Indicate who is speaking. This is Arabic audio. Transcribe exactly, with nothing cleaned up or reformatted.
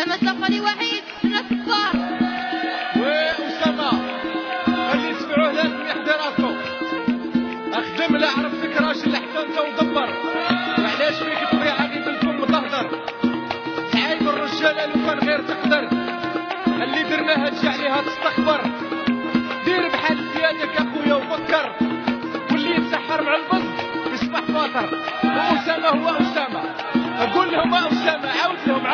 Speaker 1: أسامة سلقاني وحيد الناس كبار.
Speaker 2: وأسامة خلي يسمعوه لازم يحضر راسو. أخدم لا عرفتك راجل حتى أنت ودبر. وعلاش فيك الطبيعة غير بالفم تهدر. تعايب الرجالة لو كان غير تقدر. اللي درناها تجي عليها تستخبر. دير بحال سيادك أخويا وفكر. واللي يتسحر مع البز يصبح فاطر. وأسامة هو أسامة. أقول لهم أسامة عاود لهم